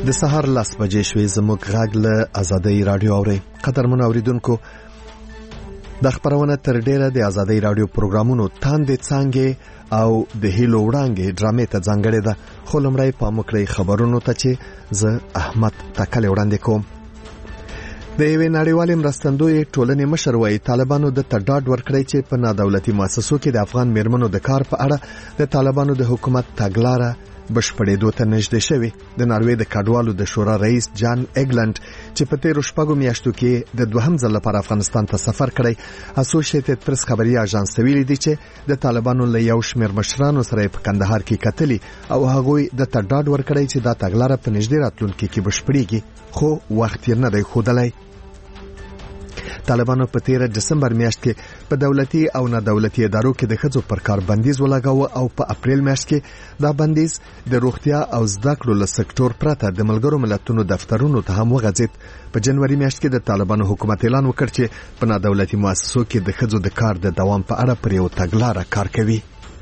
د سهار 10 بجې شوې زموږ غږ له آزادۍ رادیو اوري. قدرمن اوریدونکو، د خبرونه تر ډیره د آزادۍ رادیو پروګرامونو تاندې څنګه او د هیلو وړاندې ډرامې ته ځانګړې ده، خو لمړی په مکړې خبرونو ته چې زه احمد تکل وړاندې کوم. د یوې نړیوالې مرستندوی ټولنې مشر وايي طالبانو د تډاډ ورکړی چې په نادولتي مؤسسو کې د افغان میرمنو د کار په اړه د طالبانو د حکومت تګلاره بشپړېدو ته نږدې شوی. د ناروې د کډوالو د شورا رئیس جان ایګلند چې په تیرو شپږو میاشتو کې د دوهم ځل لپاره افغانستان ته سفر کړی، اسوسییټډ پریس خبري اژانس ته ویلي دی چې د طالبانو له یو شمېر مشرانو سره په کندهار کې کتلي او هغوی د تډاډ ورکړی چې دا تګلاره په نږدې راتلونکي کې بشپړېږي، خو وخت یې نه دی ښودلی. طالبانو په 13 دسمبر میاشت کې په دولتي او نه دولتي ادارو کې د ښځو پر کار بندیز ولګاوه او په اپریل میاشت کې دا بندیز د روغتیا او زده کړو له سکتور پرته د ملګرو ملتونو دفترونو ته هم وغځید. په جنوري میاشت کې د طالبانو حکومت اعلان وکړ چې په نه دولتي مؤسسو کې د ښځو د کار د دوام په اړه پر یو تګلاره کار کوي.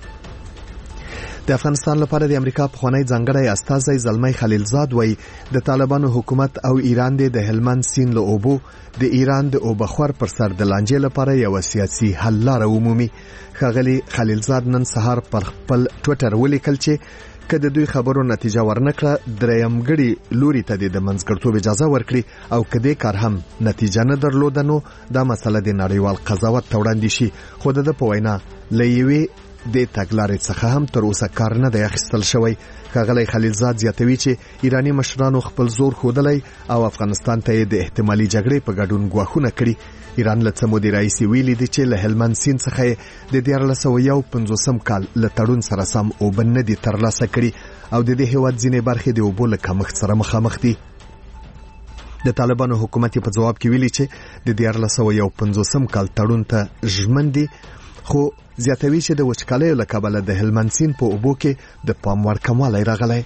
د افغانستان لپاره د امریکا پخوانی ځانګړی استازی زلمی خلیلزاد وایي د طالبانو حکومت او ایران د هلمند سیند له اوبو د ایران د اوبخور پر سر د لانجې لپاره یو سیاسي حل لاره ومومي. ښاغلی خلیلزاد نن سهار پر خپل ټویټر ولیکل چې که د دوی خبرو نتیجه ورنکړه درېیمګړي لوري ته د منځګړتوب اجازه ورکړي او که دې کار هم نتیجه نه درلوده نو دا مسله د نړیوال قضاوت ته وړاندې شي. خو د په وینا له یوې د تګلارې څخه هم تر اوسه کار نه دی اخیستل شوی. ښاغلی خلیلزاد زیاتوي چې ایرانی مشرانو خپل زور ښودلی او افغانستان ته د احتمالي جګړې په ګډون ګواښونه کړي. ایران له څه مودې راهیسې ویلي دي چې له هلمند سیند څخه د 1951 کال له تړون سره سم اوبه نه دي ترلاسه کړي او د دې هېواد ځینې برخې د اوبو له کمښت سره مخامخ دي. د طالبانو حکومت په جواب کې ویلي چې د 1951 کال تړون ته ژمن دي، خو زیاتوي چې د وچکالیو له کبله د هلمند سیند په اوبو کې د پام وړ کموالی راغلی.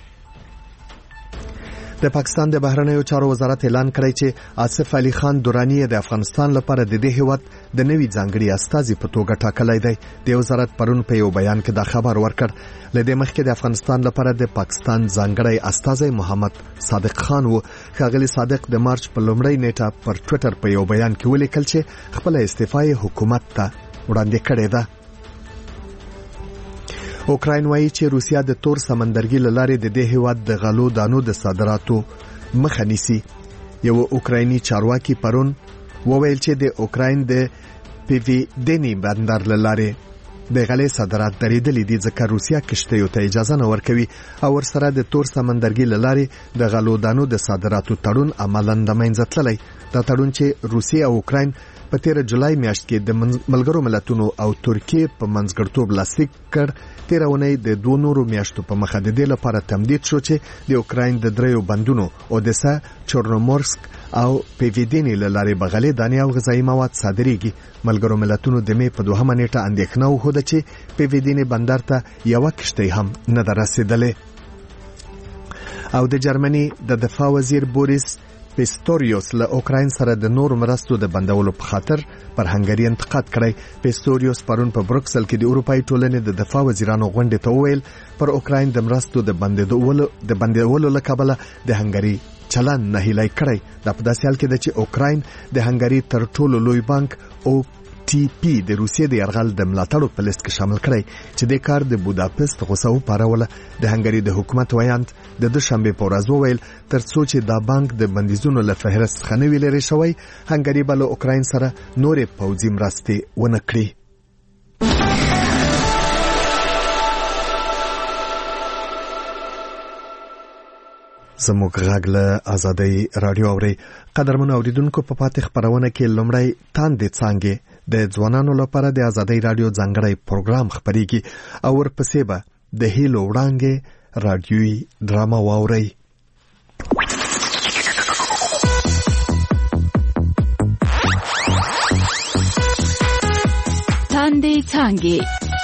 د پاکستان د بهرنیو چارو وزارت اعلان کړی چې آصف علي خان درانی د افغانستان لپاره د دې هیواد د نوي ځانګړي استازي په توګه ټاکلی دی. د وزارت پرون په یو بیان کې دا خبر ورکړ. له دې مخکې د افغانستان لپاره د پاکستان ځانګړی استازي محمد صادق خان و. ښاغلی صادق د مارچ په لومړۍ نیټه پر ټویټر په یو بیان کې ولیکل چې خپل استعفا حکومت ته وړاندې کړې ده. اوکراین وایي چې روسیا د تور سمندرګي له لارې د دې هیواد د غلو دانو د صادراتو مخه نیسي. یو اوکرایني چارواکي پرون وویل چې د اوکراین د پیویدینی بندر له لارې د غلې صادرات درېدلي دي ځکه روسیا کشتیو ته اجازه نه ورکوي او ورسره د تور سمندرګي له لارې د غلو دانو د صادراتو تړون عملاً د منځه تللی. دا تړون چې روسیا او اوکراین په 13 جولای میاشت کې د ملګرو ملتونو او ترکیه په منځګړتوب لاسلیک کړ، تیرونی د 2 نورو میاشتو په مخه د دې لپاره تمدید شو چې د اوکراین د دریو بندونو اودیسا، چورنومورسک او پیویدینی له لارې بغلې دانې او غذایي مواد صادریږي. ملګرو ملتونو د مې په 2 نیټه اندېښنه وښوده چې پیویدینی بندر ته یوه کشتۍ هم نه ده رسېدلې. او د جرمني د دفاع وزیر بوریس پیستوریوس له اوکراین سره د نور مرستو د بندولو په خاطر پر هنګري انتقاد کړی. پیستوریوس پرون په بروکسل کې د اروپای ټولنې د دفاع وزیرانو غونډې ته وویل پر اوکراین د مرستو د بندولو له کبله د هنګري چلن نه هیلای کړی. دا په داسې حال کې ده چې اوکراین د هنګري تر ټولو لوی بانک او TP د روسیې د یرغل د ملاتړو په لیست کې شامل کړی چې د کار د بوداپست غوسه وپاروله. د هنګري د حکومت ویاند د دوشنبه په ورځ وویل ترڅو چې دا بانک د بندیزونو له فهرست څخه نه وي لرې شوی، هنګري به له اوکراین سره نورې پوځي مرستې ونه کړي. زموږ غږ له آزادۍ رادیو اوري. قدرمن اوریدونکو، په پاتې خبرونه کې لومړی تاندې څانګې د ځوانانو لپاره د آزادۍ رادیو ځانګړی پروګرام خبرېږي او ورپسې به د هیلو وړاندې رادیوي ډرامه واورئ. تاندې څانګې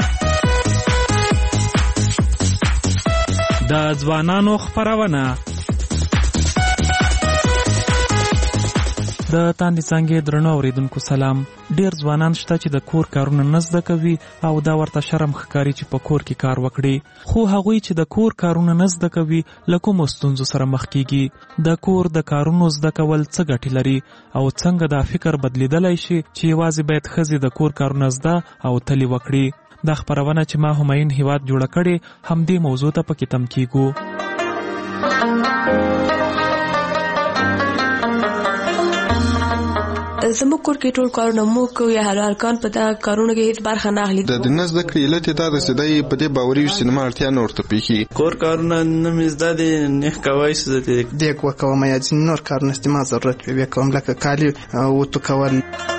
د ځوانانو خبرونه د تاندې څنګه درنو اوریدونکو سلام. ډیر ځوانان شته چې د کور کارونه نه زده کوي او دا ورته شرم ښکاري چې په کور کې کار وکړي، خو هغوی چې د کور کارونه نه زده کوي له کومو ستونزو سره مخ کیږي. د کور د کارونو زده کول څه ګټې لري او څنګه دا فکر بدلیدلی شي چې یوازې باید ښځې د کور کارونه زده او تلې وکړي. دا خپرونه چې ما همایون هیواد جوړه کړې همدې موضوع ته پکې تم کیږو. زموږ کور کې ټول کارونه موږ کوو، یا هلکان په دا کارونو کې هیڅ برخه نه اخلي. د نه زده کړې علت دا ده چې دی په دې باوري وي چې زما اړتیا نه ورته پېښېږي. کور کارونه نه مې زده دي، نه کوی چې زه دیګ وکوم یا ځینې نور کارونه چې ما ضرورت وي کوم، لکه کالي وتو کول.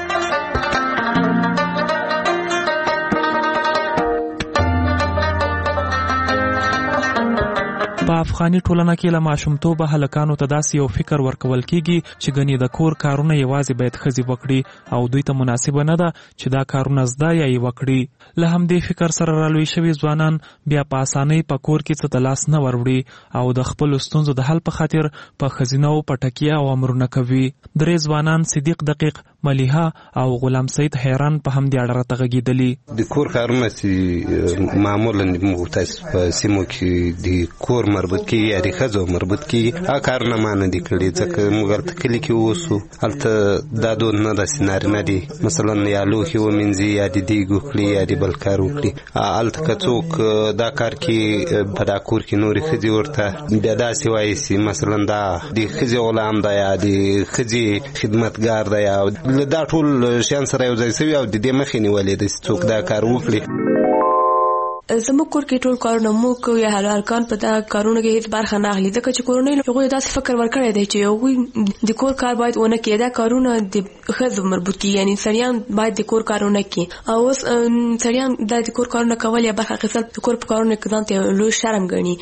په افغاني ټولنه کې له ماشومتوبه هلکانو ته داسې یو فکر ورکول کیږي چې ګنې د کور کارونه یوازې باید ښځې وکړي او دوی ته مناسبه نه ده چې دا کارونه زده یا یې وکړي. له همدې فکر سره رالوی شوي ځوانان بیا په اسانۍ په کور کې څه ته لاس نه وروړي او د خپلو ستونزو د حل په خاطر په ښځینه‌و پټکیه او امرونه کوي. درې ځوانان صدیق دقیق، ملیحه او غلام سید حیران په همدې اړه راته غږېدلي. د کور کارونه چې معمولا موږ تاسو په سیمو کې د کور مربوط کیږي یا د ښځو مربوط کیږي، هغه کارونه ما نه دي کړي ځکه موږ هلته کلي کې اوسو. هلته دا دود نه ده چې نارینه دي مثلا یا لوښي ومینځي یا د دیګ وکړي یا د بل کار وکړي. هلته که څوک دا کار کې په دا کور کې نورې ښځې ورته بیا داسې وایي چې مثلا دا د ښځې غلام ده یا د ښځې خدمتګار ده یا دا ټول شیان سره یو ځای شوي او د دې مخې نیولې ده چې څوک دا کار وکړي. زموږ کور کې ټول کارونه موږ کوو، یا هلکان په دا کارونو کې هیڅ برخه نه اخلي ځکه چې کورنۍ هغوی داسې فکر ورکړی دی چې هغوی د کور کار باید ونه کړي. دا کارونه د ښځو مربوط کیږي، یعنې سړیان باید د کور کارونه کړي او اوس سړیان د کور کارونه کول یا برخه اخیستل د کور په کارونو کې ځان ته لوی شرم ګڼي.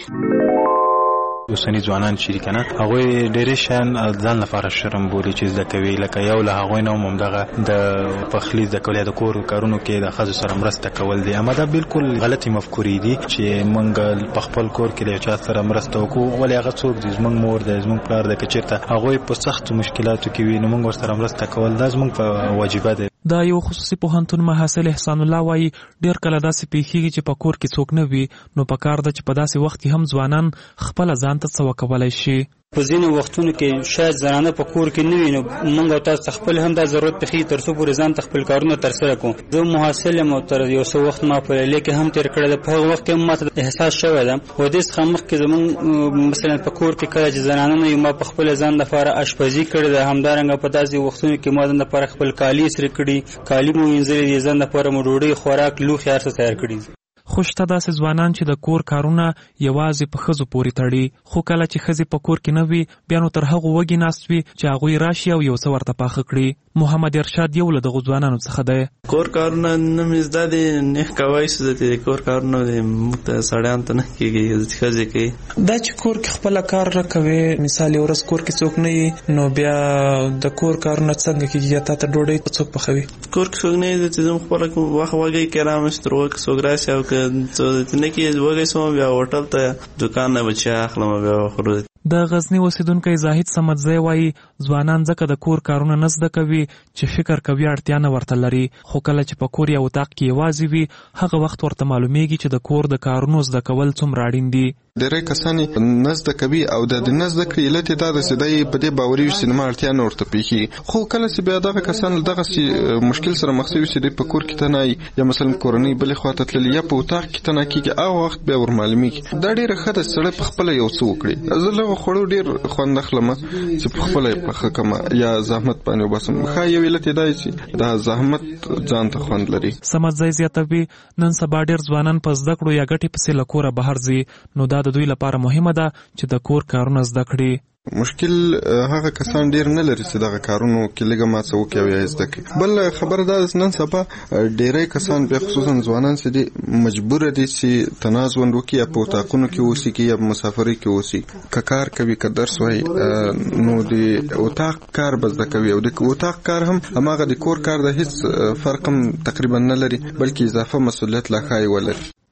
اوسني ځوانان چې کنه هغوی ډېرې شیان ځان لپاره شرم بولي چې زده کوي، لکه یو له هغوی نه هم همدغه د پخلي زده کول یا د کور کارونو کې د ښځو سره مرسته کول دي. اما دا بالکل غلطي مفکورې دي چې موږ په خپل کور کې د یو چا سره مرسته وکړو، ولې هغه څوک دی زموږ مور دی زموږ پلار دی، که چېرته هغوی په سختو مشکلاتو کې وي نو موږ ورسره مرسته کول دا زموږ په واجبه دی. دا یو خصوصي پوهنتون محصل احسان الله وایي ډیر کله داسې پیښیږي چې په کور کې څوک نه وي، نو پکار ده چې په داسې وخت کې هم ځوانان خپله ځان ته څه وکولی شي. په ځینو وختونو کې شاید زنانه په کور کې نه وي، نو موږ او تاسو خپل هم دا ضرورت پېښېږي تر څو پورې ځان ته خپل کارونه ترسره کړو. زه محصل یم او تر یو څه وخت ما په لیلیه کې هم تېر کړی ده. په هغه وخت کې هم ما ته احساس شوی ده و دې څخه مخکې زموږ مثلا په کور کې کله چې زنانه نه وي ما په خپله ځان لپاره اشپزي کړې ده. همدارنګه په داسې وختونو کې ما ځان لپاره خپل کالي ایسرې کړي، کالي مو وینځلي دي، ځان لپاره مو ډوډۍ خوراک لوښي هر څه تیار کړي دي. خو شته داسې ځوانان چې د کور کارونه یوازې په ښځو پورې تړي، خو کله چې ښځې په کور کې نه وي بیا نو تر هغو وږي ناست وي چې هغوی راشي او یو څه ورته پاخه کړي. محمد ارشاد یو له دغو ځوانانو څخه دی. کور کارونه نه مې زده دي، نه کوی چې د کور کارونه موږ ته سړیانو ته نه کېږي، ښځې کوي. دا چې کور کې خپله کار نه کوي، مثال یو ورځ کور کې څوک نه وي نو بیا د کور کارونه څنګه کېږي؟ یا تا ته ډوډۍ څوک پخوي؟ کور کې څوک نه وي چې زه خپله وخت وږی کې رامشت تر وږي څوک راشي او که نه کې وږی سوم بیا هوټل ته دوکان نه بچی اخلم بیا خورو. د غزنی اوسیدونکی زاهد سمدزی وایي ځوانان ځکه د کور کارونه نه زده کوي چې فکر کوي اړتیا نه ورته لري، خو کله چې په کور یا اتاق کې یوازې وي هغه وخت ورته معلومیږي چې د کور د کارونو زده کول څومره اړین دي. ډېری کسان نه زده کوي او د نه زده کړې علت یې دا ده چې دی په دې باوري وي چې زما اړتیا نه ورته پېښېږي. خو کله چې بیا دغه کسان له دغسې مشکل سره مخ شوي چې دی په کور کې تنه یا مثلا کورنۍ بلې خواته تللي یا په اتاق کې تنه کېږي، هغه وخت بیا ورمعلومېږي. دا ډېره ښه ده چې سړی په خپله یو څه وکړي. زه له هغو خوړو ډېر خوند اخلم چې په خپله یې پخه کړم یا زحمت باندې وباسم. ښه یو علت یې دا چې دا زحمت ځان ته خوند لري. سمدزی زیاتوي نن سبا ډېر ځوانان په زده کړو یا ګټې پسې له کوره بهر ځي، نو دا د دوی لپاره مهمه ده چې د کور کارونه زده کړي. مشکل هغه کسان ډیر نه لري چې دغه کارونو کې لږه ما څه وکړي او یا زده کړي. بل خبره دا ده نن سبا ډیری کسان بیا خصوصا ځوانان چې دي مجبوره دي چې تناز ژوند وکړي یا په اتاقونو کې اوسي یا په مسافرۍ کې اوسي. که کار کوي که درس وایي نو د اتاق کار به زده کوي او د اتاق کار هم هماغه د کور کار د هیڅ فرق هم تقریبا نه لري، بلکې اضافه مسؤلیت لا ښایي ولري.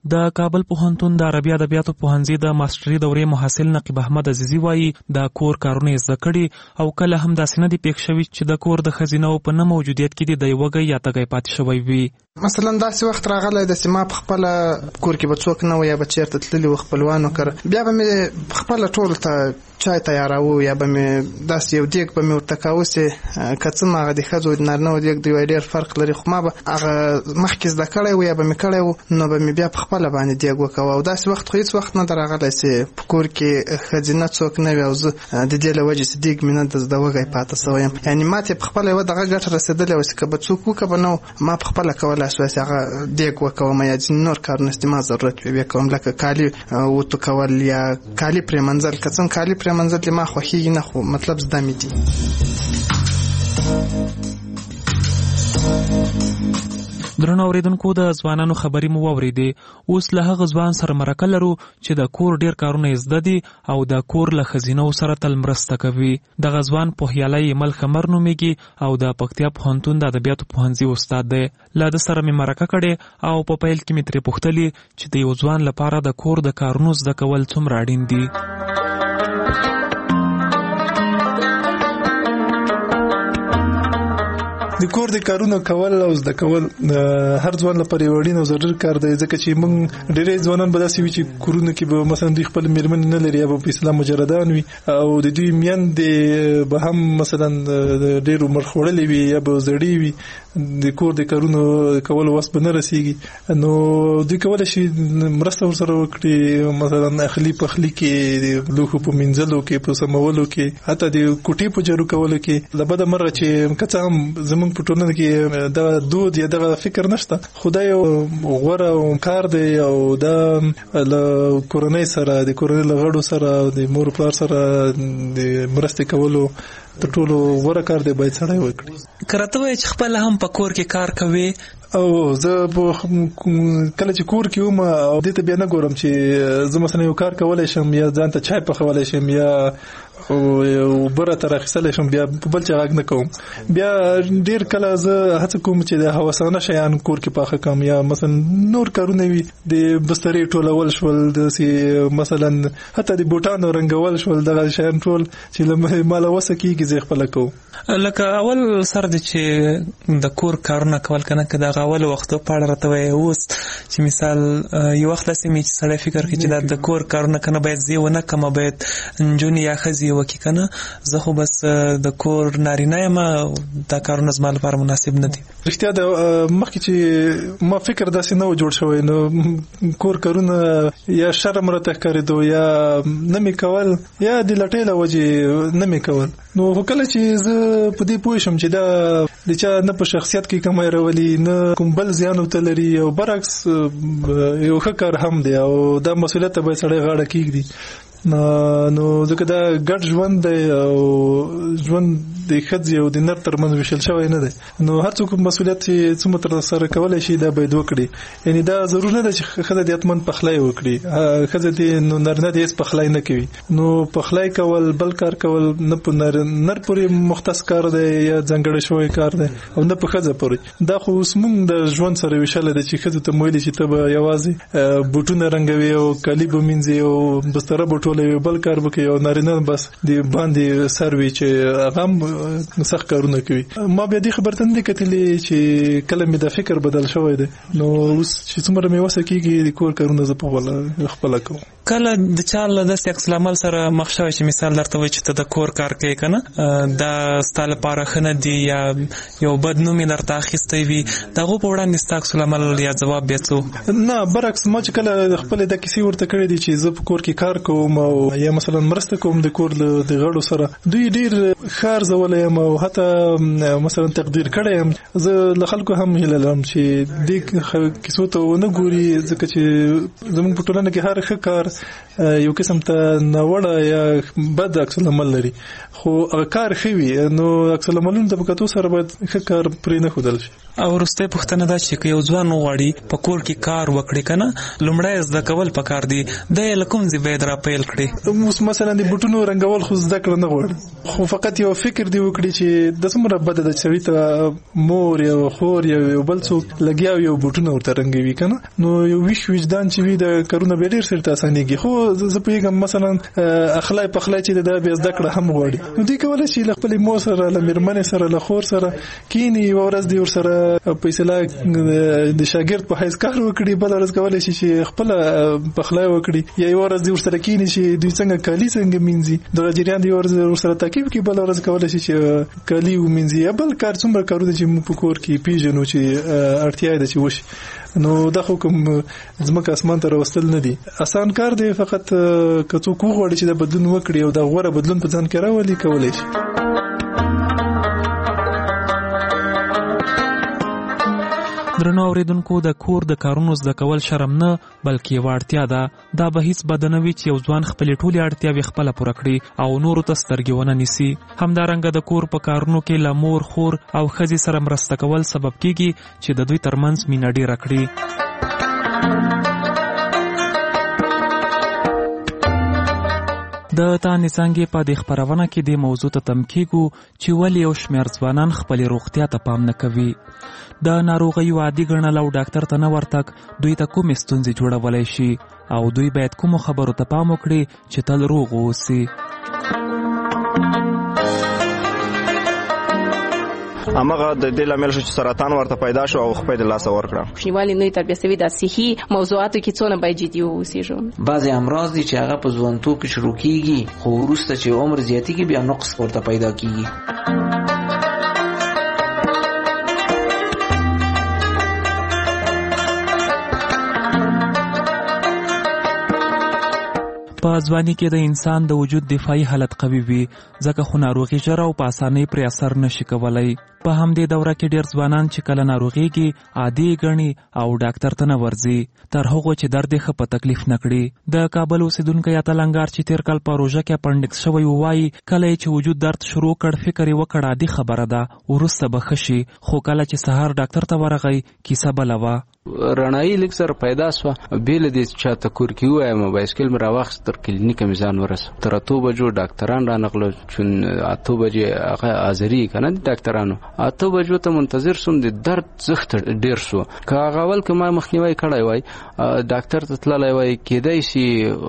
د کابل پوهنتون د عربي ادبیاتو پوهنځي د ماستري دورې محصل نقیب احمد عزیزي وایي د کور کارونه زده کړي او کله هم داسې نه دي پېښ شوي چې د کور د ښځینو په نه موجودیت کې د وږی یا تږی پاتې شوی وي. مثلا داسې وخت راغلی د سیما په خپل کور کې به څوک نه و یا به چیرته تللی و خپلوانو کر بیا به مې خپل ټول ته چای تیاراو یا به مې داسې یو دیګ به مې ورته کاوه چې که څه هغه د ښځو د نارینهو دیګ د یو ډېر فرق لري خو ما به هغه مخکې زده کړی و یا به مې کړی و نو به مې بیا په خپله باندې دیګ وکوه او داسې وخت خو هېڅ وخت نه ده راغلی چې په کور کې ښځینه څوک نه وي او زه د دې له وجې چې دیګ مې نه د زده وږی پاته سوی یم یعنې ما ته یې په خپله یوه دغه ګټه رسېدلې وه چې که به څوک وکړه به نه ما په خپله کولی شوی چې هغه دیګ وکوم یا ځینې نور کارونه چې ما ضرورت وي بیا کوم لکه کالي وتو کول یا کالي پرېمنځل که څه هم کالي پرېمنځل ما خوښېږي نه خو مطلب زده مې دي. درنو اوریدونکو د ځوانانو خبرې مو واورېدې. اوس له هغه ځوان سره مرکه لرو چې د کور ډیر کارونه زده دي او د کور له ښځینو سره تل مرسته کوي. دغه ځوان پوهیالی مل خمر نومیږي او د پکتیا پوهنتون د ادبیاتو پوهنځي استاد دی. له ده سره مې مرکه کړې او په پیل کې مې ترې پوښتلې چې د یو ځوان لپاره د کور د کارونو زده کول څومره اړین دي. د کور د کارونو کول او زده کول هر ځوان لپاره یو اړین او ضروري کار دی ځکه چې موږ ډېری ځوانان به داسې وي چې کورونه کې به مثلا دوی خپل مېرمنې نه لري یا به په اسلام مجردان وي او د دوی میندې به هم مثلا ډېر عمر خوړلې وي یا به زړې وي د کور د کارونو کولو وس به نه رسېږي نو دوی کولی شي مرسته ورسره وکړي مثلا اخلي پخلي کې د لوښو په مینځلو کې په سمولو کې حتی د کوټې په جارو کولو کې له بده مرغه چې که څه هم زموږ په ټولنه کې دا دود یا دغه فکر نشته خو دا یو غوره کار دی او دا له کورنۍ سره د کورنۍ له غړو سره د مور پلار سره د مرستې کولو تر ټولو غوره کار دی باید سړی وکړي. که راته وایې چې خپله هم په کور کې کار کوې او زه کله چې کور کې وم او دې ته بیا نه ګورم چې زه مثلا یو کار کولی شم یا ځان ته چای پخولی شم یا اوبه راته راخیستلی شم بیا په بل چا غږ نه کوم. بیا ډېر کله زه هڅه کوم چې د هوسانه شیان کور کې پاخه کړم یا مثلا نور کارونه وي د بسترې ټولول شول داسې مثلا حتی د بوټانو رنګول شول دغه شیان ټول چې ما له وسه کېږي زه خپله کوم. لکه اول سر دی چې د کور کارونه کول که نه که دغه اول وختو په اړه راته وایې اوس چې مثال یو وخت داسې مې چې سړی فکر کوي چې د کور کارونه که نه باید زه ونه کړم باید نجونې یا ښځې وکړي که نه زه خو بس د کور نارینه یم دا کارونه زما لپاره مناسب نه دي. رښتیا د مخکې چې ما فکر داسې نه و جوړ شوی نو کور کارونه یا شرم راته ښکارېدو یا نه مې کول یا د لټۍ له وجې نه مې کول نو کله چې زه په دې پوه شم چې دا د چا نه په شخصیت کې کمی راولي نه کوم بل زیان ورته لري او برعکس یو ښه کار هم دی او دا مسؤلیت ته باید سړی غاړه کېږدي نو ځکه دا ګډ ژوند دی او ژوند د ښځې او د نر ترمنځ ویشل شوی نه دی نو هر څوک مسؤلیت چې څومره ترسره کولی شي دا باید وکړي یعنې دا ضرور نه ده چې ښځه دې حتما پخلی وکړي ښځه دې نو نارینه دې هېڅ پخلی نه کوي نو پخلی کول بل کار کول نه په نر پورې مختص کار دی یا ځانګړی شوی کار دی او نه په ښځه پورې دا خو اوس موږ د ژوند سره ویشلی دی چې ښځو ته م ویلي چې ته به یوازې بوټونه رنګوي او کالي به مینځي او بستره به ټولوي بل کار به کوي او نارینه بس د باندې سر وي چې هغه هم سخت کارونه کوي. ما بیا دې خبر ته نه کتلې چې کله مې دا فکر بدل شوی دی نو اوس چې څومره مې وسه کېږي د کور کارونه زه په خپله کوم. کله د چا له داسې عکس العمل سره مخ شوی چې مثال درته وایي چې ته د کور کار کوې که نه دا ستا لپاره ښه نه دي یا یو بد نوم یې درته اخیستی وي د هغو په وړاندې ستا عکس العمل یا ځواب بیا څه؟ نه برعکس ما چې کله خپلې دا کیسې ورته کړې دي چې زه په کور کې کار کوم او یا مثلا مرسته کوم د کور د غړو سره دوی ډېر ښه ارزولی یم او حتی مثلا تقدیر کړی یم زه له خلکو هم هیله لرم چې دې کیسو ته ونه ګوري ځکه چې زموږ په ټولنه کې هر ښه کار یو قسم ته ناوړه یا بد عکس العمل لري خو هغه کار ښه وي نو عکس العملونو ته په کتو سره باید ښه کار پرې نه ښودل شي. او وروسته پوښتنه دا چې یو ځوان وغواړي په کور کې کار وکړي کنه لومړی زده کول پکار دي د لکم زی باید را پیل کړي مثلا د بوټونو رنګول خو زده کړه نه غواړي خو فقط یو فکر دی وکړي چې د څومره بد د سړي ته مور یا خور یا بل څوک لګیا یو بوټونه ورته رنګوي کنه نو یو وجدان چې وي د کارونه به ډیر سره اسانيږي خو زه پیغام مثلا اخلاق په اخلاق چې د بیا زده کړه هم غواړي نو دوی کولای شي خپل مور سره له میرمنې سره له خور سره کینی ورځ دی ور سره فیصله د شاګرد په حیث کار وکړي بل ورځ کولای شي چې خپل په اخلاق وکړي یا ورځ دی ور سره کینی شي دوی څنګه کالی څنګه مینځي د جریان دی ور سره تاکیب کې بل ورځ کولای شي چې کالی ومینځي بل کار څومره کارونه چې موږ په کور کې پیژنو چې اړتیا ده چې وشي نو دا خو کوم ځمکه اسمان ته راوستل نه دي آسان کار دی فقط که څوک وغواړي چې د بدلون وکړي او د غوړه بدلون په ځان کې راولي کولای شي درنو اوریدونکو د کور د کارونو زده کول شرم نه بلکې یوه اړتیا ده دا به هیڅ بد نه وي چې یو ځوان خپلې ټولې اړتیاوې خپله پوره کړي او نورو ته سترګې ونه نیسي همدارنګه د کور په کارونو کې له مور خور او ښځې سره مرسته کول سبب کیږي چې د دوی ترمنځ مینه ډیره کړي د تانې څانګې په دې خپرونه کې د موضوع ته تم کیږو چې ولې یو شمېر ځوانان خپلې روغتیا ته پام نه کوي د ناروغیو عادي ګڼل او ډاکټر ته نه ورتګ دوی ته کومې ستونزې جوړولی شي او دوی باید کومو خبرو ته پام وکړي چې تل روغ واوسي امغه د دې لامل شو چې سرطان ورته پیدا شو او خپل د لاسه ورکړه کوچنیوالي نوې تربیه سوي د صحي موضوعاتو کې څونه باید جدي واوسېږو بعضې امراض دي چې هغه په ځوانتوب کې شروع کیږي خو وروسته چې عمر زیاتېږي بیا نقص ورته پیدا کیږي په ځواني کې د انسان د وجود دفاعي حالت قوي وي ځکه خو ناروغي ژر او په اسانۍ پرې اثر نشي کولی په همدې دوره کې ډېر ځوانان چې کله ناروغېږي عادي ګڼي او ډاکټر ته نه ورځي تر هغو چې درد یې ښه په تکلیف نه کړي د کابل اوسېدونکی اتلنګار چې تېر کال په روژه کې اپنډکس شوی ووایي کله چې وجود درد شروع کړ فکر یې وکړ عادي خبره ده وروسته به ښه شي خو کله چې سهار ډاکټر ته ورغی کیسه بله وه رڼایي لږ سره پیدا سوه بې له دې چې چاته کور کې ووایم بایسکل مې راواخیست تر کلینیکه مې ځان ورسو تر 8 بجو ډاکټران رانغلل چون 8 بجې هغه حاضري که نه د ډاکټرانو 8 بجو ته منتظر سوم د درد زښت ډېر سو که هغه اول که ما مخنیوی کړی وای ډاکټر ته تللی وای کیدای شي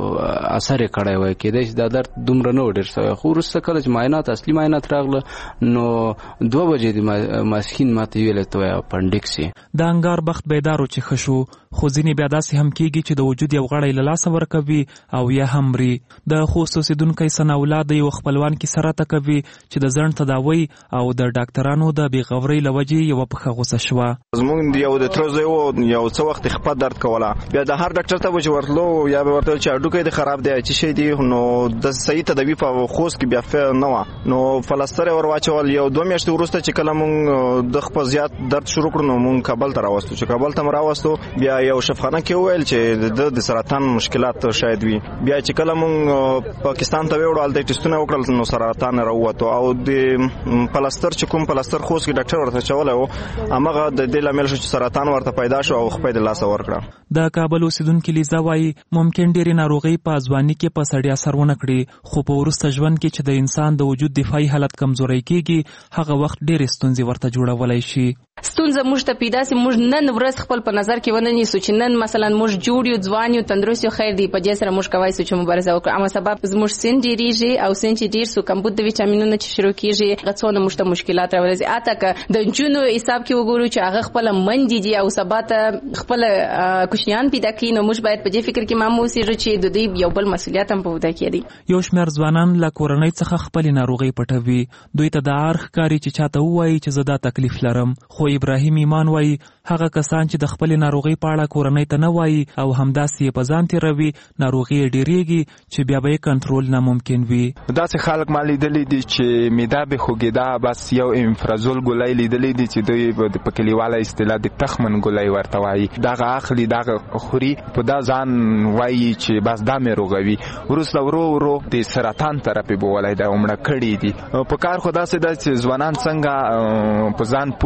اثر یې کړی وای کیدای شي دا درد دومره نه و ډېر سوی خو وروسته کله چې معاینات اصلي معاینات راغله نو 2 بجې د ماسپښین ماته ویلی ته وایي اپنډکس یې د انګار بخت بیدارو چې ښه شو خو ځینې بیا داسې هم کیږي چې د وجود یو غړی له لاسه ورکوي او یا هم مري د خوست اوسېدونکی ثناءالله د یو خپلوان کیسه راته کوي چې د ځنډ تداوی او د ډاکټرانو د بېغورۍ له وجې یوه پښه غوسه شوه زموږ یو د تره زوی و یو څه وخت خپه درد کوله بیا د هر ډاکټر ته به چې ورتلو یا به ورته ویل چې هډوکی دې خراب دی څه شی دی نو د صحیح تداوي په خوست کې بیا نه وه نو پلستر یې ور واچول یو 2 میاشتې وروسته چې کله مونږ د خپل زیات درد شروع کړو نو مونږ کابل ته راوستو چې کابل ته راوستو بیا یو شفاخانه کې وویل چې د سرطان مشکلات شاید وي بیا چې کله مونږ پاکستان ته وړو هلته ټیسټونه وکړل نو سرطان راووتو او د پلستر چې کوم پلستر خوست کې ډاکټر ورته چولی و همغه د دې لامل شو چې سرطان ورته پیدا شو او خپل د لاسه ورکړه د کابل اوسېدونکي لیزا وایي ممکن ډېرې ناروغۍ په ځواني کې په سړي اثر ونه کړي خو په وروسته ژوند کې چې د انسان د وجود دفاعي حالت کمزوری کېږي هغه وخت ډېرې ستونزې ورته جوړولی شي ستونزه موږ ته پیدا سي موږ نن ورځ خپل په نظر کې ونه نیسو چې نن مثلا موږ جوړ یو ځوان یو تندرست یو خیر دی په دې سره موږ کوای سو چې مبارزه وکړو اما سبب زموږ سن ډیریږي او سن چې ډیر سو کمبود د ویټامینونو چې شروع کیږي غڅونه موږ ته مشکلات راولي اته ک د جنونو حساب کې وګورو چې هغه خپل منډي دي او سبات خپل کوشنیان پیدا کړي نو موږ باید په دې فکر کې مامو سي چې د دې یو بل مسولیت هم په ودا کړي یو شمېر ځوانان له کورنۍ څخه خپل ناروغي پټوي دوی ته د ارخ کاری چې چاته وایي چې زه دا تکلیف لرم خو ابراهیم ایمان وایي هغه کسان چې د خپل ناروغي په اړه کورنۍ ته نه وایي او همداسې په ځان تېروي ناروغي یې ډېرېږي چې بیا به یې کنټرول ناممکن وي داسې خلک ما لیدلی دي چې معده به خوږېده بس یو امفرازول ګولۍ لیدلی دي چې دوی په کلیواله اصطلاح د تخمن ګولۍ ورته وایي دغه اخلي دغه خوري په دا ځان وایي چې بس دا مې روغوي وروسته ورو ورو د سرطان طرف یې بولی دی او مړه کړي دي په کار خو داسې ده چې ځوانان څنګه په ځان پوه شي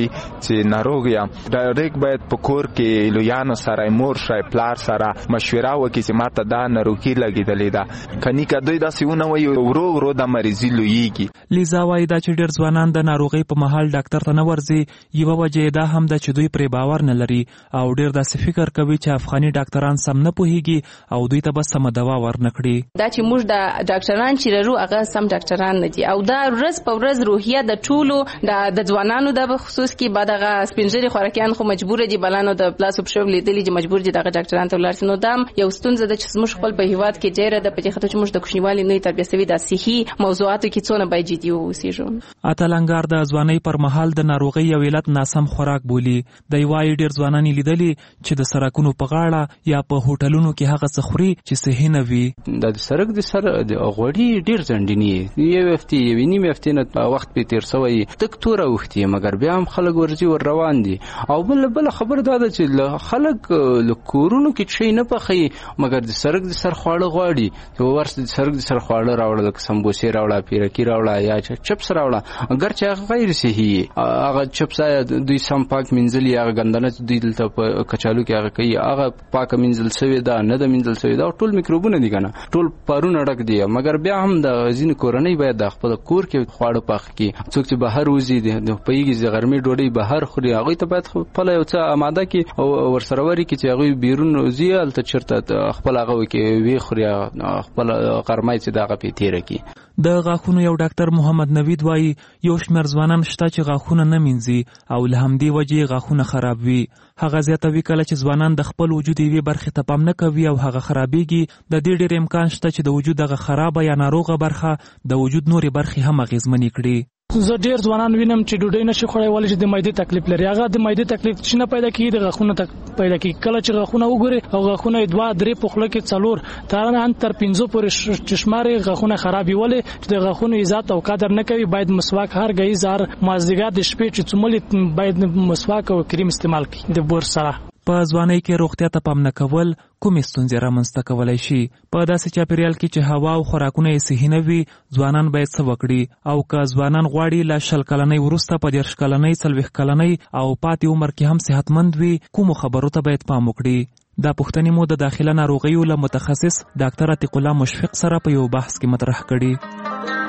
چې ناروغ یم ډایرکټ باید په کور کې لویانو سره مور شای پلار سره مشوره وکړي چې ماته دا ناروغي لګېدلې ده کني که دوی داسې ونه وایي ورو ورو د مریضي لویږي. لیزا وایي دا چې ډېر ځوانان د ناروغۍ په مهال ډاکټر ته نه ورځي یوه وجه دا هم ده چې دوی پرې باور نه لري او ډېر داسې فکر کوي چې افغاني ډاکټران سم نه پوهیږي او دوی ته به سمه دوا ورنه کړي. دا چې موږ د ډاکټران چې لرو هغه سم ډاکټران نه دي او دا ورځ په ورځ روحیه د ټولو د ځوانانو د خصوص کې بعد هغه سپینځري خوراکیان خو مجبور دي بلانو د پلاس اپ شو لیدلی چې مجبور دي دغه ډاکټران ته ولرسي. نو دا یو ستونزه ده چې موږ خپل په هیواد کې ډیره د پټي خطر چې موږ د کوچنیوالي نه تربیه سوي د صحي موضوعاتو کې څونه باید جدي اوسېږو. اتلنګار د ځوانۍ پر مهال د ناروغۍ یو علت ناسم خوراک بولی. د یوای ډیر ځوانان لیدلي چې د سرکونو په غاړه یا په هوټلونو کې هغه څه خوري چې صحي نه وي. د سرک د سر د غوړي ډیر ځنډنی یو هفته یو نیم هفته نه وخت په تیر سوی دکتور اوختي مګر بیا هم خلک ورځي ور روان دي او بل خبر دا ده چې خلک لکورونو کې شي نه پخې مګر د سرک د سر خواړه غواړي یو ورس د سرک د سر خواړه راوړل سمبوسې راوړل پیرکی راوړل یا چپس راوړل اگر چې غیر صحي هغه چپس دوی سم پاک منځلي هغه غندنه دوی دلته په کچالو کې هغه کوي هغه پاک منځل سوی دا نه د منځل سوی دا ټول میکروبونه دي کنه ټول پرونه ډک دي مګر بیا هم د ځین کورنۍ باید د خپل کور کې خواړه پخ کی څوک چې بهر وځي د پیږي د غرمې ډوډۍ بهر خوري هغه ته باید خپل یو څه آماده کی او ورسره وری کی چې هغه بیرون وځي الته چرته خپل هغه کې وی خوري خپل غرمې چې دغه پیتیره کی. د غاښونو یو ډاکټر محمد نوید وایي یو شمېر ځوانان شته چې غاښونه نه مینځي او له همدې وجې غاښونه خراب وي. هغه زیاتوي کله چې ځوانان د خپل وجود یوې برخې ته پام نه کوي او هغه خرابېږي د دې ډېر امکان شته چې د وجود هغه خرابه یا ناروغه برخه د وجود نورې برخې هم اغېزمنې کړي. زه ډیر ځوانان وینم چې ډوډۍ نشي خوړای ولې چې د معدې تکلیف لري هغه د معدې تکلیف چې نه پیدا کیږي د غاښونو پیدا کیږي کله چې غاښونه وګوري او غاښونه 2-3 په خوله کې څلور تر 5 پورې چشماري غاښونه خرابي ولې چې د غاښونو عزت او قدر نه کوي باید مسواک هر غي زار مازدیګر د شپې چې څومره باید مسواک او کریم استعمال کړي د بور سره. په ځوانۍ کې روغتیا ته پام نه کول کومې ستونزې رامنځته کولی شي؟ په داسې چاپیریال کې چې هوا او خوراکونه یې صحي نه وي ځوانان باید څه وکړي او که ځوانان غواړي له 20 کلنۍ وروسته په 30 کلنۍ 40 کلنۍ او پاتې عمر کې هم صحتمند وي کومو خبرو ته باید پام وکړي؟ دا پوښتنې مو د داخله ناروغیو له متخصص ډاکټر عتیق الله مشفق سره په یو بحث کې مطرح کړي.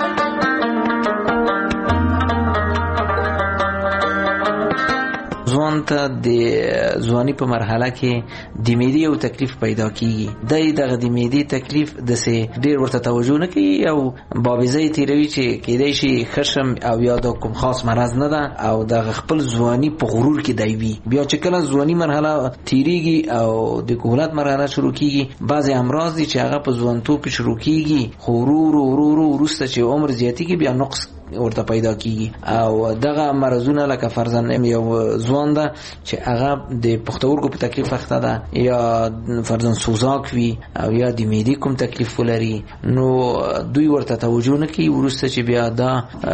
ځوان ته د ځواني په مرحله کې د معدې یو تکلیف پیدا کیږي دغه د معدې تکلیف د سه ډیر ورته توجه نه کوي او بابیزه تیروي چې کېدای شي خشم او یا د کوم خاص مرض نه ده او د خپل ځواني په غرور کې دی وي بیا چې کله ځواني مرحله تیریږي او د کهولت مرحله شروع کیږي بعضی امراض دي چې هغه په ځوانتوب کې شروع کیږي خو ورو وروسته چې عمر زیاتیږي بیا نقص ورته پیدا کیږي او دغه مرزونه لکه فرضاً یو ځوان ده چې هغه د پښتورګو په تکلیف اخته ده یا فرضاً سوزاک وي او یا د معدې کوم تکلیف ولري نو دوی ورته توجه نه کوي ورسته چې بیا دا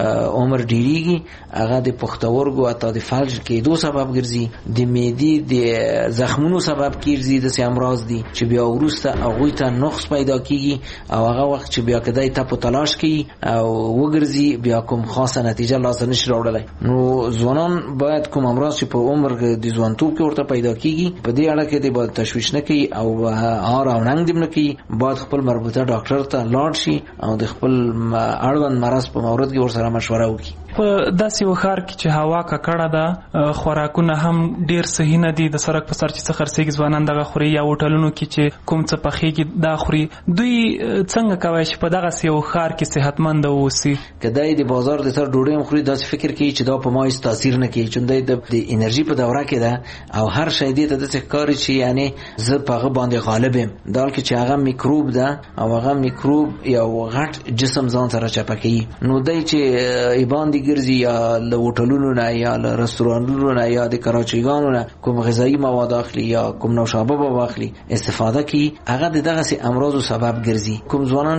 عمر ډیریږي هغه د پښتورګو اته د فلج کېدو سبب ګرځي د معدې د زخمونو سبب کیږي د سي امراض دي چې بیا ورسته هغه ته نقص پیدا کیږي او هغه وخت چې بیا کدی ته په تلاش کوي او وګرځي بیا کوم خاصه نتیجه لاسته نشي راوړلای نو ځوانان باید کوم امراض چې په عمر د ځوانتوب کې ورته پیدا کیږي په دې اړه کې د باید تشویش نه کوي او هار او ننګ دې نه کوي باید خپل مربوطه ډاکټر ته لاړ شي او د خپل اړوند مرض په مورد کې ورسره مشوره وکړي. په داسې وخار کې چې هوا ککړه ده خوراکونه هم ډیر صحیح نه دي د سرک په سر چې څه خرڅېږي ځوانان دغه خوري یا هوټلونو کې چې کوم څه پخېږي دا خوري دوی څنګه کولی شي په دغسې یو ښار کې صحتمند واوسي؟ که دی د بازار د سر ډوډۍ هم خوري داسې فکر کوي چې دا په ما هېڅ تاثیر نه کوي چون دی د انرژي په دوره کې ده او هر شی دې ته داسې ښکاري چې یعنې زه په هغه باندې غالب یم دا حال کې چې هغه میکروب ده او هغه میکروب یو غټ جسم ځان سره چپه کوي نو دی چې باندې ګرځي یا له هوټلونو نه یا له رستورانونو نه یا د کراچیګانو نه کوم غذایی مواد اخلي یا کوم نوشابه به واخلي استفاده کوي هغه د دغسې امراضو سبب ګرځي. کوم ځوانان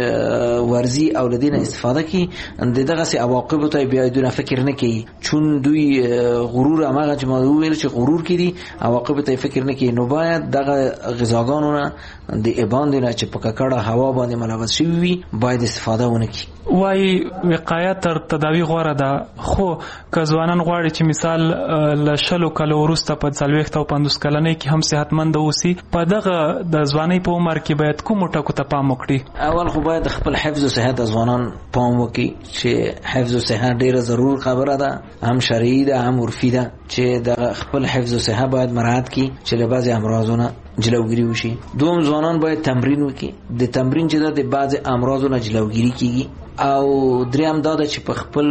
چې ورزي او له دې نه استفاده کوي د دغسې عواقبو ته بیا دونه فکر نه کوي چون دوی غرور هماغه چې ما وویل چې غرور کې دي عواقبو ته فکر نه کوي نو باید دغه غذاګانو نه د باندې نه چې په ککړه هوا باندې ملوث شوي وي باید استفاده ونه کړي. وای وقایه تر تداوی غوره ده، خو که ځوانان غواړي چې مثال له 20 کالو وروسته په 40 او 50 کلنۍ کې هم صحتمند اوسي، په دغه د ځوانۍ په عمر کې باید کوم ټکو ته پام وکړي؟ اول خو باید خپل حفظ او صحت ځوانان پام وکړي چې حفظ او صحت ډیره ضرور خبره ده، هم شرعي ده هم عرفي ده، چې د خپل حفظ او صحت باید مراعات کړي چې له بعضې امراضونو جلوگیری وشي. دوم ځوانان باید تمرین وکړي، د تمرین چې د بعضې امراضو نه جلوگیری کیږي. او دریم دا ده چې په خپل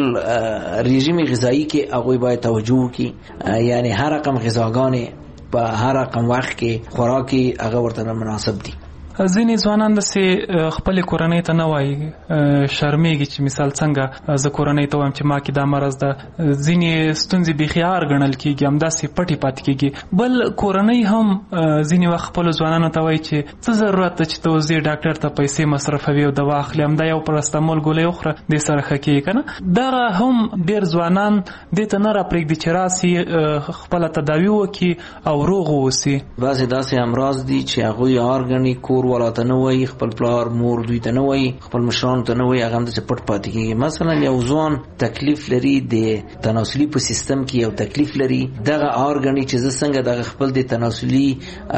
رژیم غذایی کې هغوی باید توجه وکړي، یعنی هر رقم غذاګانې په هر رقم وخت کې خوراکي هغه ورته مناسب دي. ځینې ځوانان داسې خپلې کورنۍ ته نه وایي، شرمېږي چې مثال څنګه زه کورنۍ ته وایم چې ما کې دا مرض ده. ځینې ستونزې بیخي هار ګڼل کېږي، همداسې پټې پاتې کېږي. بل کورنۍ هم ځینې وخت خپلو ځوانانو ته وایي چې څه ضرورت ده چې ته اوس ځې ډاکټر ته پیسې مصرفوي او دوا اخلي، همدا یو پرستمول ګولۍ وخوره دې سره ښه کېږي که نه. دغه هم ډېر ځوانان دې ته نه راپرېږدي چې راسي خپله تداوي وکړي او روغ واوسي. بعضې داسې امراض دي چې هغوی هار ګڼي، کور والا ته نه وایي، خپل پلار مور دوی ته نه وایي، خپل مشرانو ته نه وایي، هغه همداسې پټ پاتې کېږي. مثلا یو ځوان تکلیف لري د تناسلي په سیستم کې، یو تکلیف لري، دغه هار ګڼي چې زه څنګه دغه خپل د تناسلي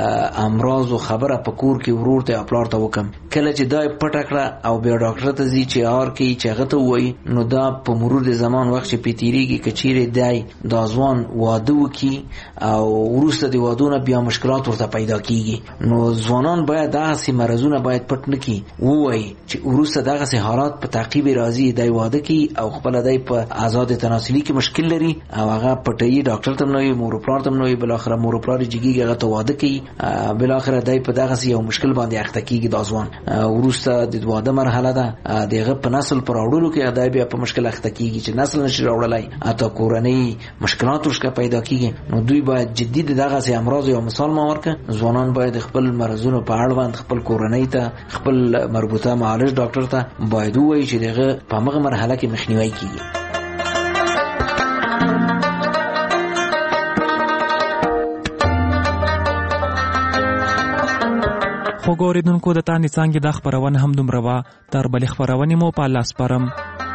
امراضو خبره په کور کې ورور ته یا پلار ته وکم. کله چې دا پټه کړه او بیا ډاکټر ته ځي چې هار کوي چې هغه ته ووایي، نو دا په مرور د زمان وخت چې پې تېرېږي که چیرې دی دا ځوان واده وکړي او وروسته د واده نه بیا مشکلات ورته پیدا کېږي، نو ځوانان باید دغسې مرضونه باید پټ نه کړي، ووایي چې وروسته دغسې حالات په تعقیب راځي، دی واده کوي او خپله دی په آزاد تناسلي کې مشکل لري او هغه پټوي، ډاکټر ته هم نه وایي، مور پلار ته هم نه وایي، بالاخره مور پلار یې جګېږي هغه ته واده کوي، بالاخره دی په دغسې یو مشکل باندې اخته کېږي. دا ځوان وروسته د واده مرحله ده، د هغه په نسل په راوړلو کې دی بیا په مشکل اخته کېږي چې نسل نشي راوړلی، حتی کورنۍ مشکلات ورشکه پیدا کېږي. نو دوی باید جدي د دغسې امراضو یو مثال ما ورکړه. ځوانان باید خپل مرضونو په اړوند خپل کورنۍ ته، خپل مربوطه معالج ډاکټر ته باید ووایي چې دغه په همغه مرحله کې مخنیوی کېږي. خو ګورېدونکو د تانې څانګې دا خپرونه هم دومره وه، تر بلې خپرونې مو په الله سپارم.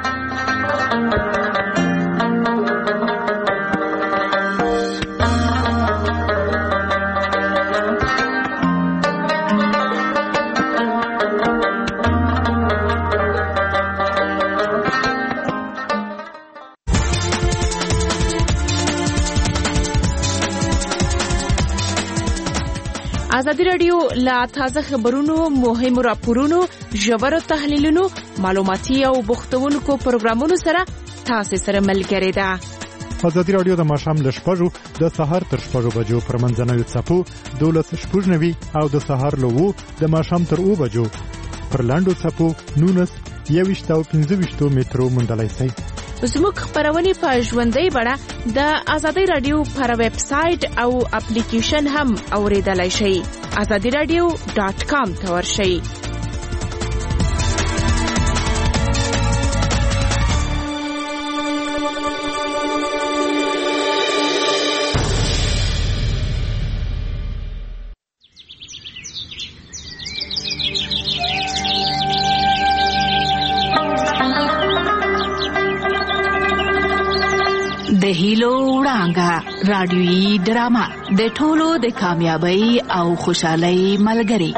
ازادي راډیو لا تازه خبرونو، مهمو راپورونو، ژورو تحلیلونو، معلوماتي او بوختونکو پروګرامونو سره تاسو سره ملګری ده. ازادي راډیو د ماښام له 6 د سهار تر 6 بجو پر منځنوي څپو 12:00 او د سهار له 2 د ماښام تر 2 بجو پر لاندو څپو 19 21 او 25 مترو موندلای شئ. زموږ خبرونه په ژوندۍ بڼه د ازادي رادیو پر ویب سټ او اپلیکیشن هم اوریدلای شئ. azadiradio.com ته ورشئ. د هیلو وړانګه رادیويي ډرامه د ټولو د کامیابی او خوشحالۍ ملګری.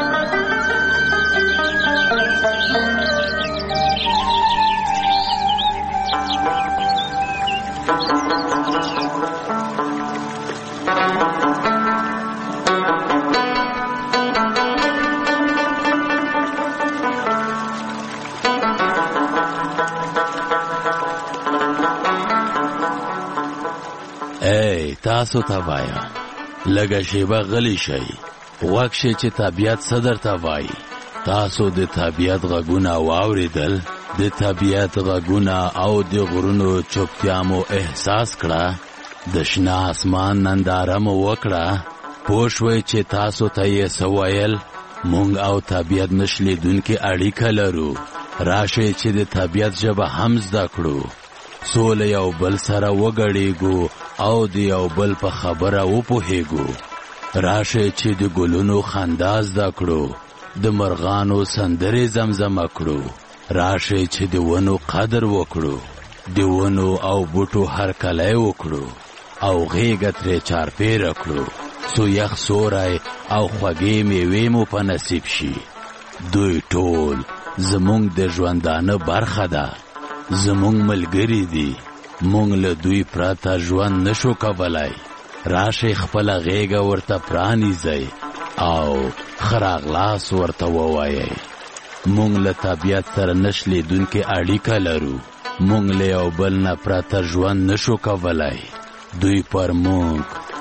تاسو ته وایم لږه شیبه غلی شئ، غوږ شئ چې طبیعت څه درته وایي. تاسو د طبیعت غږونه واورېدل، د طبیعت غږونه او د غرونو چوپتیا مو احساس کړه، د شنه اسمان ننداره مو وکړه، پوه شوئ چې تاسو ته یې څه ویل. موږ او طبیعت نشلیدونکې اړیکه لرو. راشئ چې د طبیعت ژبه هم زده کړو، سوله یو بل سره وګړېږو او د یو بل په خبره وپوهېږو. راشئ چې د ګلونو خندا زده کړو، د مرغانو سندرې زمزمه کړو، راشه چې د ونو قدر وکړو، د ونو او بوټو هرکلی وکړو او غیږه ترې چارپیره کړو، څو یخ سوری او خوږې میوې مو په نصیب شي. دوی ټول زمونږ د ژوندانه برخه ده، زمونږ ملګري دي، مونږ له دوی پرته ژوند نشو کولای. راشئ خپله غیږه ورته پرانیزئ او ښه راغلاس ورته ووایئ. مونږ له طبیعت سره نشلیدونکې اړیکه لرو، مونږ له یو بل نه پرته ژوند نشو کولای. دوی پر مونږ